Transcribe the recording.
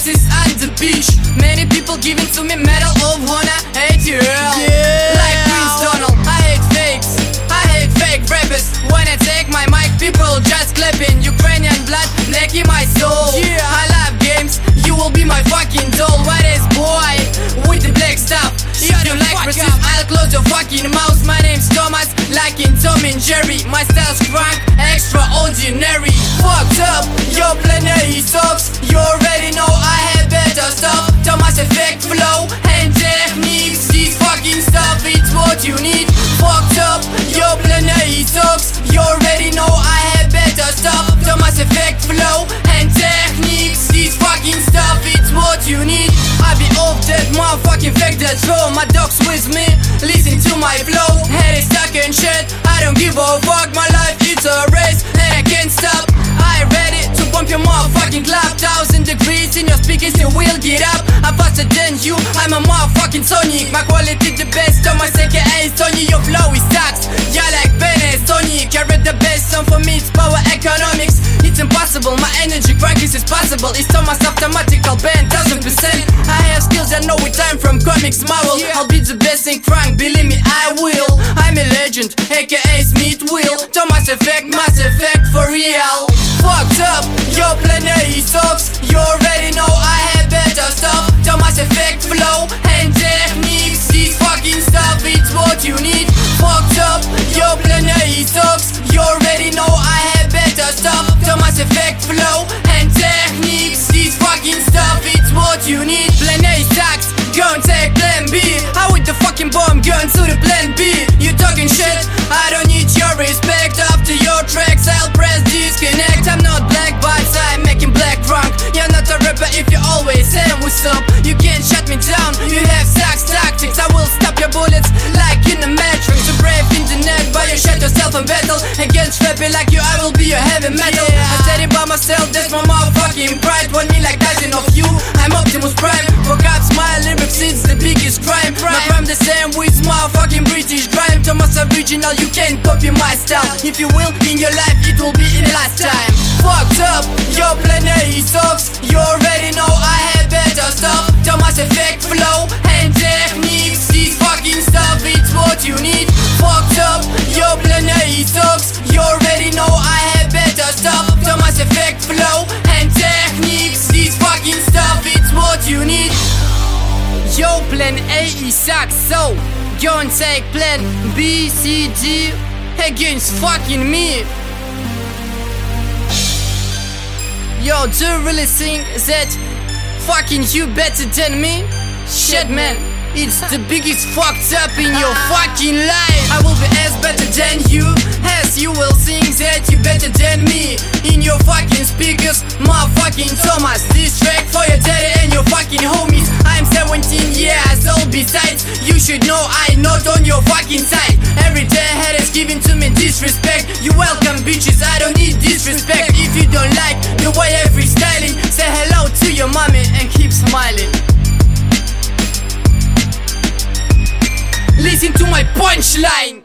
faces on the beach. Many people giving to me Medal of Honor. Hate you, like Prince Donald. I hate fakes, I hate fake rappers. When I take my mic, people just clapping. Ukrainian blood, black in my soul. I love games, you will be my fucking doll. What is boy with the black stuff? If you like receive, I'll close your fucking mouth. My name's Thomas, like in Tom and Jerry. My style's crank, extraordinary. Fucked up, your plan A sucks. You already know I have better stuff. Thomas effect flow and techniques. This fucking stuff, it's what you need. Fucked up, your plan A sucks. You already know I have better stuff. Thomas effect flow and techniques. This fucking stuff, it's what you need. I be off that motherfucking fact that's raw. My dog's with me, listen to my flow. Head is stuck and shit, I don't give a fuck. My life it's a race and I can't stop. I ready to pump your motherfucking clap. 1000 degrees in your speakers, you will get up. I'm faster than you, I'm a motherfucking Sonic. My quality the best, Thomas aka Sony. Your flow is sucks, yeah like Ben and Sonic. I read the best song for me, it's power economics. It's impossible, my energy crank is possible. It's Thomas automatical band, 1000%. I have skills, I know it, I'm from comics Marvel. I'll be the best in crank, believe me I will. I'm a legend, aka Smith Will. Thomas effect, mass effect for real. Fucked up, your plan A sucks. You already know I have better stuff. Thomas effect flow and techniques. This fucking stuff, it's what you need. Fucked up, your plan A sucks. You already know I have better stuff. Thomas effect flow and techniques. This fucking stuff, it's what you need. Plan A sucks, go and take plan B. I with the fucking bomb, going to the plan B. You talking shit, I don't need your respect. After your tracks, I'll press disconnect. I'm not black, but I'm making black drunk. You're not a rapper if you always say what's up. You can't shut me down, you have sucks tactics. I will stop your bullets like in the Matrix. You brave internet, but you shut yourself in battle. Against rapping like you, I will be a heavy metal. I said it by myself, that's my motherfucking pride. Want me like Tyson of you, I'm Optimus Prime. For cops, my lyrics, it's the biggest crime. My crime the same with motherfucking British crime. Thomas original, you can't copy my style. If you will, in your life, it will be in last time. Fucked up, your plan A sucks. You already know I have better stuff. Thomas effect flow and techniques. This fucking stuff, it's what you need. Fucked up, your plan A sucks. You already know I have better stuff. Thomas effect flow and techniques. This fucking stuff, it's what you need. Yo, plan A sucks, so go and take plan B, C, D against fucking me. Yo, do you really think that fucking you better than me? Shit man, it's the biggest fucked up in your fucking life. I will be as better than you, as you will think that you better than me. In your fucking speakers, motherfucking Thomas. This track for your daddy and your fucking homies. I'm 17 years old, besides you should know I'm not on your fucking side. Every day haters giving to me disrespect. You welcome bitches, I don't need disrespect. If you don't like the way I'm freestyling, say hello to your mommy and keep smiling. Listen to my punchline.